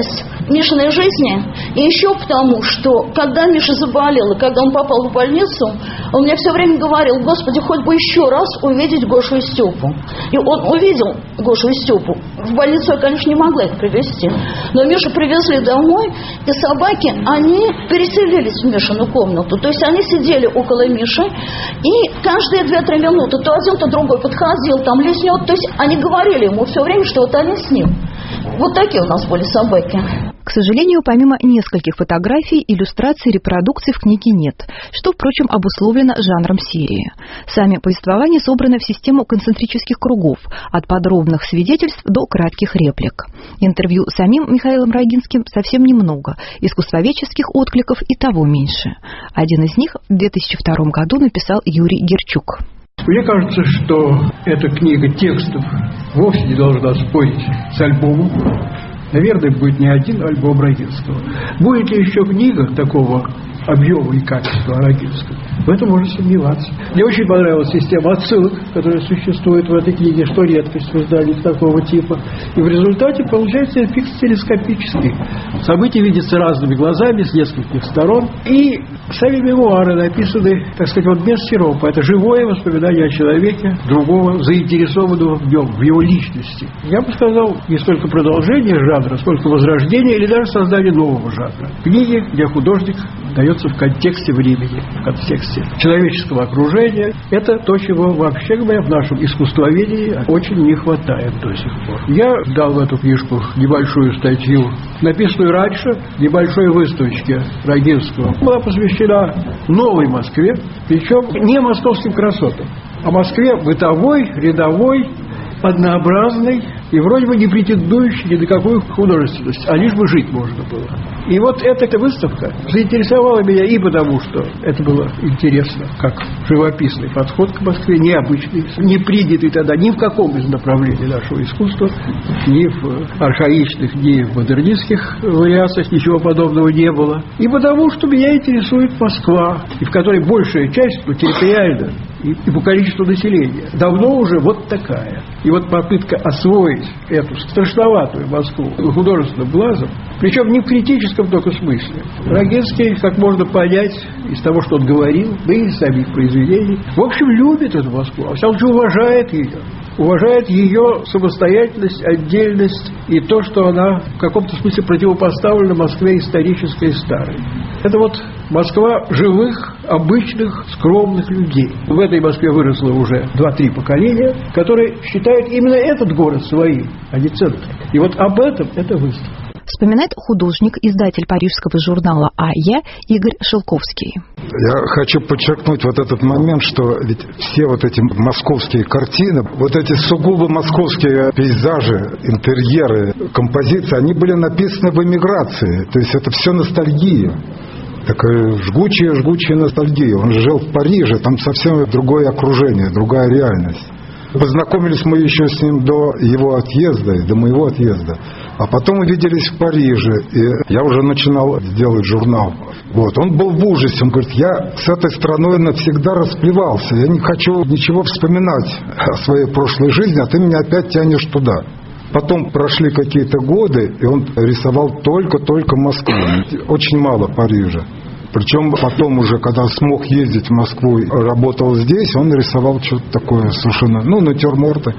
Мишиной жизни, и еще потому, что когда Миша заболел, и когда он попал в больницу, он мне все время говорил: Господи, хоть бы еще раз увидеть Гошу и Степу. И он увидел Гошу и Степу. В больницу я, конечно, не могла их привезти, но Мишу привезли домой, и собаки, они переселились в Мишину комнату. То есть они сидели около Миши, и каждые две-три минуты то один, то другой подходил, там лизнет. То есть они говорили ему все время, что вот они с ним. Вот такие у нас были собаки. К сожалению, помимо нескольких фотографий, иллюстраций, репродукций в книге нет, что, впрочем, обусловлено жанром серии. Сами повествования собраны в систему концентрических кругов, от подробных свидетельств до кратких реплик. Интервью с самим Михаилом Рогинским совсем немного, искусствоведческих откликов и того меньше. Один из них в две тысячи втором году написал Юрий Герчук. Мне кажется, что эта книга текстов вовсе не должна спорить с альбомом. Наверное, будет не один альбом Рогинского. Будет ли еще книга такого объема и качества Рогинского? В этом можно сомневаться. Мне очень понравилась система отсылок, которая существует в этой книге, что редкость в изданиях такого типа. И в результате получается эффект телескопический. События видятся разными глазами, с нескольких сторон. И сами мемуары написаны, так сказать, вот без сиропа. Это живое воспоминание о человеке, другого, заинтересованного в нем, в его личности. Я бы сказал, не столько продолжение жанра, сколько возрождение или даже создание нового жанра. Книги, где художник дается в контексте времени, в контексте человеческого окружения. Это то, чего вообще говоря в нашем искусствоведении очень не хватает до сих пор. Я дал в эту книжку небольшую статью, написанную раньше, небольшой выставочке Рогинского. Была посвящена новой Москве, причем не московским красотам, а Москве бытовой, рядовой, однообразной и вроде бы не претендующей ни на какую художественность, а лишь бы жить можно было. И вот эта, эта выставка заинтересовала меня и потому, что это было интересно, как живописный подход к Москве, необычный, не принятый тогда ни в каком из направлений нашего искусства, ни в архаичных, ни в модернистских вариациях, ничего подобного не было. И потому, что меня интересует Москва, и в которой большая часть, ну, территориально и, и по количеству населения, давно уже вот такая. И вот попытка освоить эту страшноватую Москву художественным глазом, причем не в критическом только смысле. Рогинский, как можно понять из того, что он говорил, да и из самих произведений, в общем, любит эту Москву, а все-таки уважает ее. Уважает ее самостоятельность, отдельность и то, что она в каком-то смысле противопоставлена Москве исторической и старой. Это вот Москва живых, обычных, скромных людей. В этой Москве выросло уже два-три поколения, которые считают именно этот город своим, а не центр. И вот об этом эта выставка. Вспоминает художник, издатель парижского журнала «АЯ» Игорь Шелковский. Я хочу подчеркнуть вот этот момент, что ведь все вот эти московские картины, вот эти сугубо московские пейзажи, интерьеры, композиции, они были написаны в эмиграции. То есть это все ностальгия. Такая жгучая-жгучая ностальгия. Он жил в Париже, там совсем другое окружение, другая реальность. Познакомились мы еще с ним до его отъезда, до моего отъезда. А потом увиделись в Париже, и я уже начинал делать журнал. Вот. Он был в ужасе, он говорит: я с этой страной навсегда расплевался, я не хочу ничего вспоминать о своей прошлой жизни, а ты меня опять тянешь туда. Потом прошли какие-то годы, и он рисовал только-только Москву, очень мало Парижа. Причем потом уже, когда смог ездить в Москву, работал здесь, он рисовал что-то такое совершенно, ну, натюрморты,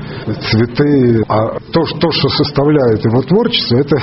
цветы. А то, что, что составляет его творчество, это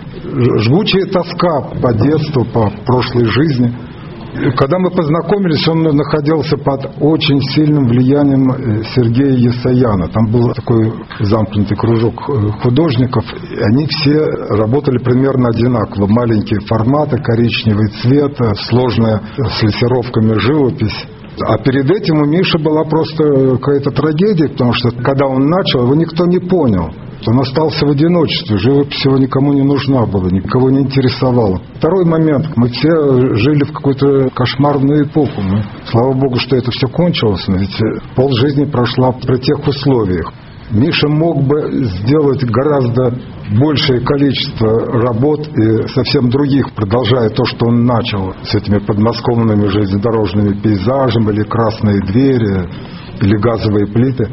жгучая тоска по детству, по прошлой жизни. Когда мы познакомились, он находился под очень сильным влиянием Сергея Есаяна. Там был такой замкнутый кружок художников, и они все работали примерно одинаково. Маленькие форматы, коричневый цвет, сложная с лессировками живопись. А перед этим у Миши была просто какая-то трагедия, потому что когда он начал, его никто не понял. Он остался в одиночестве, живопись его никому не нужна была, никого не интересовала. Второй момент. Мы все жили в какую-то кошмарную эпоху. Мы, слава богу, что это все кончилось, но ведь полжизни прошла при тех условиях. Миша мог бы сделать гораздо большее количество работ и совсем других, продолжая то, что он начал с этими подмосковными железнодорожными пейзажами, или красные двери, или газовые плиты.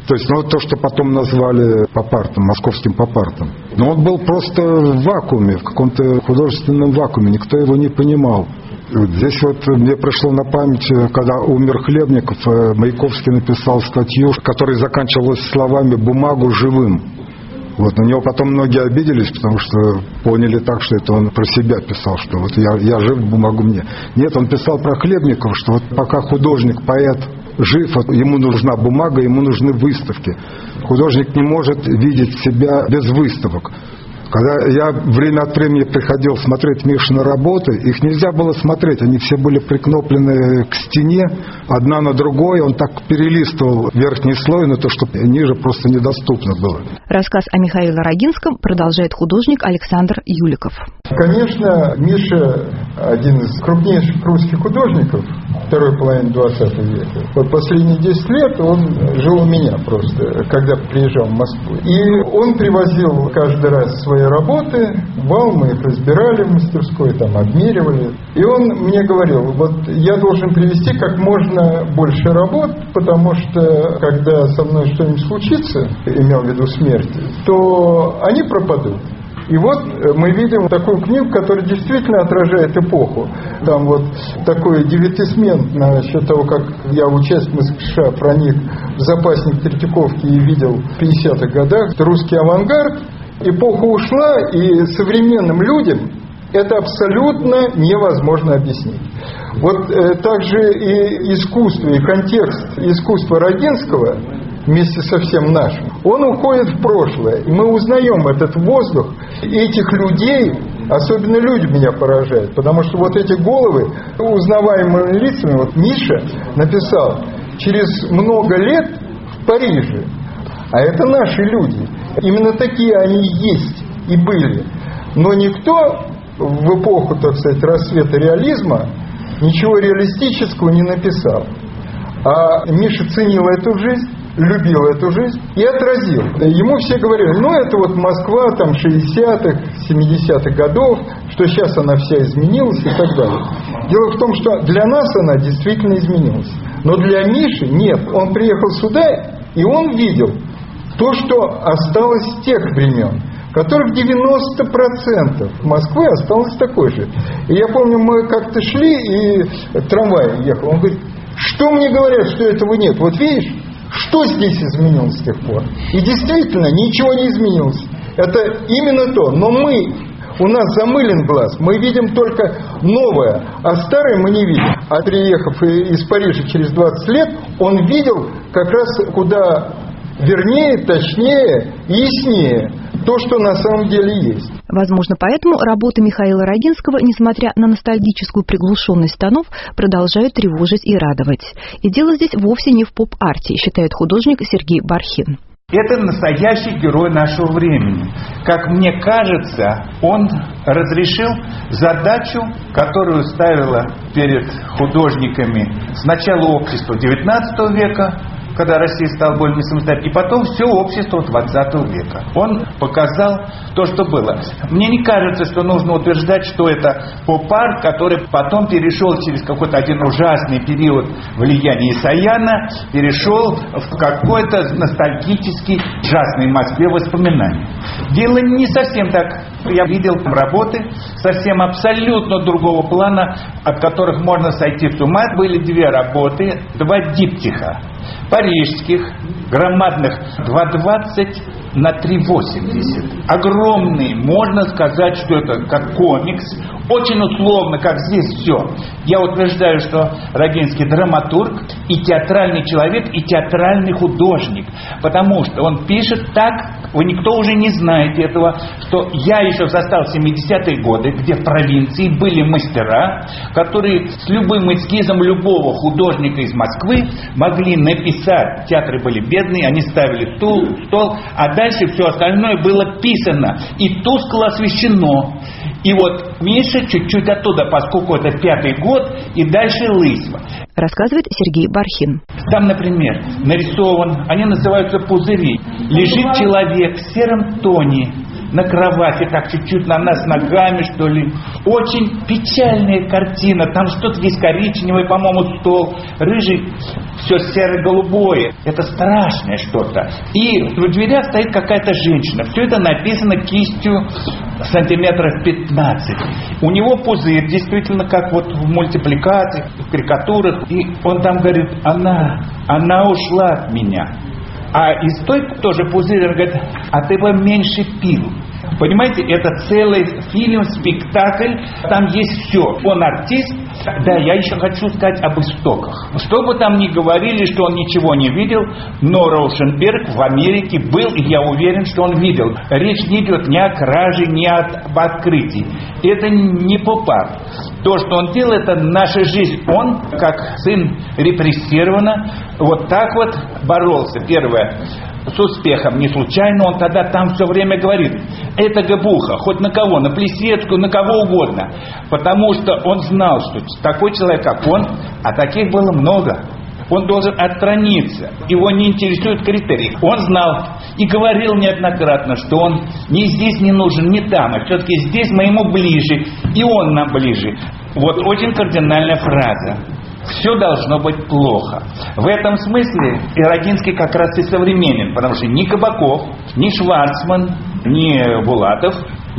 То есть, ну, то, что потом назвали поп-артом, московским поп-артом. Но он был просто в вакууме, в каком-то художественном вакууме, никто его не понимал. И вот здесь вот мне пришло на память, когда умер Хлебников, Маяковский написал статью, которая заканчивалась словами «бумагу живым». Вот, на него потом многие обиделись, потому что поняли так, что это он про себя писал, что вот я, я жив, бумагу мне. Нет, он писал про Хлебникова, что вот пока художник, поэт жив, вот ему нужна бумага, ему нужны выставки. Художник не может видеть себя без выставок. Когда я время от времени приходил смотреть Мишины работы, их нельзя было смотреть, они все были прикноплены к стене, одна на другой, он так перелистывал верхний слой, но то, что ниже, просто недоступно было. Рассказ о Михаиле Рогинском продолжает художник Александр Юликов. Конечно, Миша один из крупнейших русских художников второй половины двадцатого века. Вот последние десять лет он жил у меня просто, когда приезжал в Москву. И он привозил каждый раз свои работы, вал, мы их разбирали в мастерской, там обмеривали. И он мне говорил, вот я должен привезти как можно больше работ, потому что когда со мной что-нибудь случится, имел в виду смерть, то они пропадут. И вот мы видим такую книгу, которая действительно отражает эпоху. Там вот такой девятисмент насчет того, как я в участке МСКШ проник в запасник Третьяковки и видел в пятидесятых годах. Это русский авангард. Эпоха ушла, и современным людям это абсолютно невозможно объяснить. Вот э, также и искусство, и контекст искусства Рогинского вместе со всем нашим, он уходит в прошлое. И мы узнаем этот воздух этих людей, особенно люди меня поражают, потому что вот эти головы, узнаваемыми лицами, вот Миша написал через много лет в Париже, а это наши люди. Именно такие они есть и были. Но никто в эпоху, так сказать, расцвета реализма ничего реалистического не написал. А Миша ценил эту жизнь, любил эту жизнь и отразил. Ему все говорили, ну это вот Москва там шестидесятых, семидесятых годов, что сейчас она вся изменилась и так далее. Дело в том, что для нас она действительно изменилась. Но для Миши нет. Он приехал сюда, и он видел то, что осталось с тех времен, которых девяносто процентов Москвы осталось такой же. И я помню, мы как-то шли, и трамвай ехал. Он говорит, что мне говорят, что этого нет? Вот видишь, что здесь изменилось с тех пор? И действительно, ничего не изменилось. Это именно то. Но мы, у нас замылен глаз, мы видим только новое, а старое мы не видим. А приехав из Парижа через двадцать лет, он видел как раз куда вернее, точнее и яснее то, что на самом деле есть. Возможно, поэтому работы Михаила Рогинского, несмотря на ностальгическую приглушенность тонов, продолжают тревожить и радовать. И дело здесь вовсе не в поп-арте, считает художник Сергей Бархин. Это настоящий герой нашего времени. Как мне кажется, он разрешил задачу, которую ставило перед художниками сначала общество девятнадцатого века, когда Россия стала более самостоятельной, и потом все общество двадцатого века. Он показал то, что было. Мне не кажется, что нужно утверждать, что это поп-арт, который потом перешел через какой-то один ужасный период влияния Исаяна, перешел в какой-то ностальгический, ужасный Москве воспоминания. Дело не совсем так. Я видел работы совсем абсолютно другого плана, от которых можно сойти с ума. Были две работы, два диптиха. Парижских, громадных, два двадцать на три восемьдесят. Огромные, можно сказать, что это как комикс. Очень условно, как здесь все. Я утверждаю, что Рогинский драматург и театральный человек, и театральный художник. Потому что он пишет так, вы никто уже не знаете этого, что я еще застал семидесятые годы, где в провинции были мастера, которые с любым эскизом любого художника из Москвы могли написать. Театры были бедные, они ставили стул, стол, а дальше все остальное было писано и тускло освещено. И вот Миша чуть-чуть оттуда, поскольку это пятый год, и дальше Лысьва. Рассказывает Сергей Бархин. Там, например, нарисован, они называются пузыри. Лежит человек в сером тоне, на кровати, так чуть-чуть на нас ногами, что ли. Очень печальная картина. Там что-то есть коричневое, по-моему, стол, рыжий, все серо-голубое. Это страшное что-то. И в дверях стоит какая-то женщина. Все это написано кистью сантиметров пятнадцать. У него пузырь, действительно, как вот в мультипликациях, в карикатурах. И он там говорит, она, она ушла от меня. А из той тоже пузырь, он говорит, а ты бы меньше пил. Понимаете, это целый фильм, спектакль, там есть все. Он артист. Да, я еще хочу сказать об истоках. Что бы там ни говорили, что он ничего не видел, но Роушенберг в Америке был, и я уверен, что он видел. Речь не идет ни о краже, ни об открытии. Это не поп-арт. То, что он делал, это наша жизнь. Он, как сын репрессированного, вот так вот боролся. Первое. С успехом, не случайно он тогда там все время говорит, это габуха, хоть на кого, на Плесецкую, на кого угодно, потому что он знал, что такой человек, как он, а таких было много, он должен отстраниться, его не интересуют критерии. Он знал и говорил неоднократно, что он ни здесь не нужен, ни там, а все-таки здесь мы ему ближе, и он нам ближе. Вот очень кардинальная фраза. Все должно быть плохо. В этом смысле Ирагинский как раз и современен, потому что ни Кабаков, ни Шварцман, ни Булатов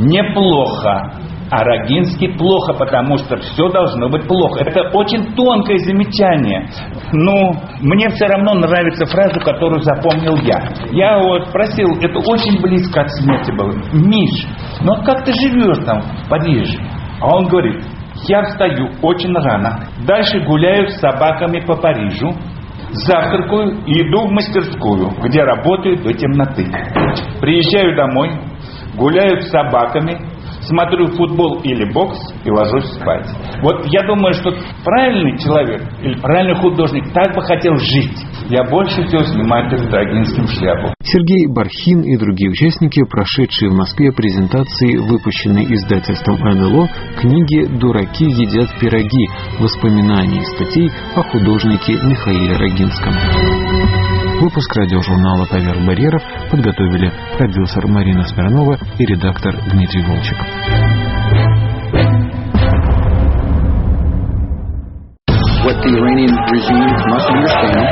неплохо. А Рагинский плохо, потому что все должно быть плохо. Это очень тонкое замечание. Ну, мне все равно нравится фраза, которую запомнил я. Я вот спросил, это очень близко от смерти было. Миш, ну как ты живешь там в Париже? А он говорит, я встаю очень рано, дальше гуляю с собаками по Парижу, завтракаю и иду в мастерскую, где работаю до темноты. Приезжаю домой, гуляю с собаками, смотрю футбол или бокс и ложусь спать. Вот я думаю, что правильный человек или правильный художник так бы хотел жить. Я больше всего снимаю перед Рагинским шляпу. Сергей Бархин и другие участники, прошедшие в Москве презентации, выпущенной издательством эн эл о, книги «Дураки едят пироги. Воспоминания и статей о художнике Михаиле Рагинском». Выпуск радиожурнала «Поверх барьеров» подготовили продюсер Марина Смирнова и редактор Дмитрий Волчек. What the Iranian regime must understand,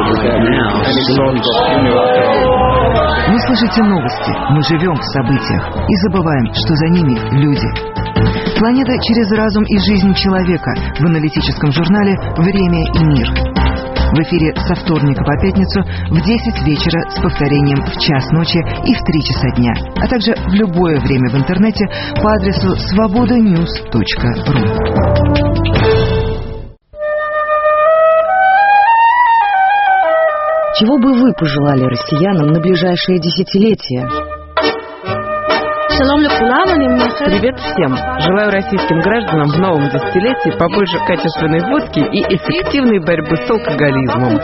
Вы слышите новости, мы живем в событиях и забываем, что за ними люди. Планета через разум и жизнь человека в аналитическом журнале «Время и мир». В эфире со вторника по пятницу в десять вечера с повторением в час ночи и в три часа дня, а также в любое время в интернете по адресу свобода ньюс точка ру. Чего бы вы пожелали россиянам на ближайшие десятилетия? Привет всем! Желаю российским гражданам в новом десятилетии побольше качественной водки и эффективной борьбы с алкоголизмом.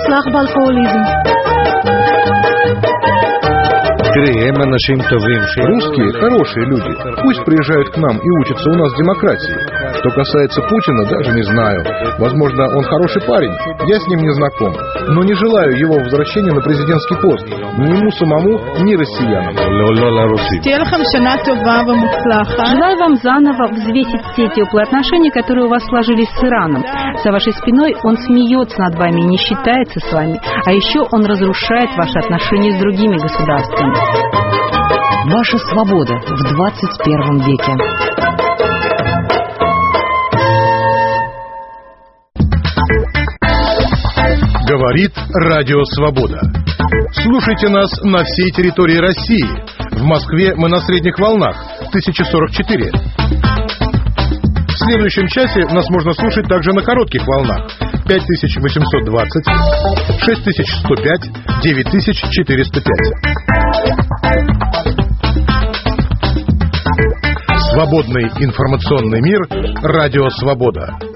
Русские хорошие люди. Пусть приезжают к нам и учатся у нас демократии. Что касается Путина, даже не знаю. Возможно, он хороший парень. Я с ним не знаком. Но не желаю его возвращения на президентский пост. Ни ему самому, ни россиянам. Желаю вам заново взвесить все теплые отношения, которые у вас сложились с Ираном. За вашей спиной он смеется над вами и не считается с вами. А еще он разрушает ваши отношения с другими государствами. Ваша свобода в двадцать первом веке. Говорит Радио Свобода. Слушайте нас на всей территории России. В Москве мы на средних волнах тысяча сорок четыре. В следующем часе нас можно слушать также на коротких волнах пять тысяч восемьсот двадцать, шесть тысяч сто пять, девять тысяч четыреста пять. Свободный информационный мир. Радио Свобода.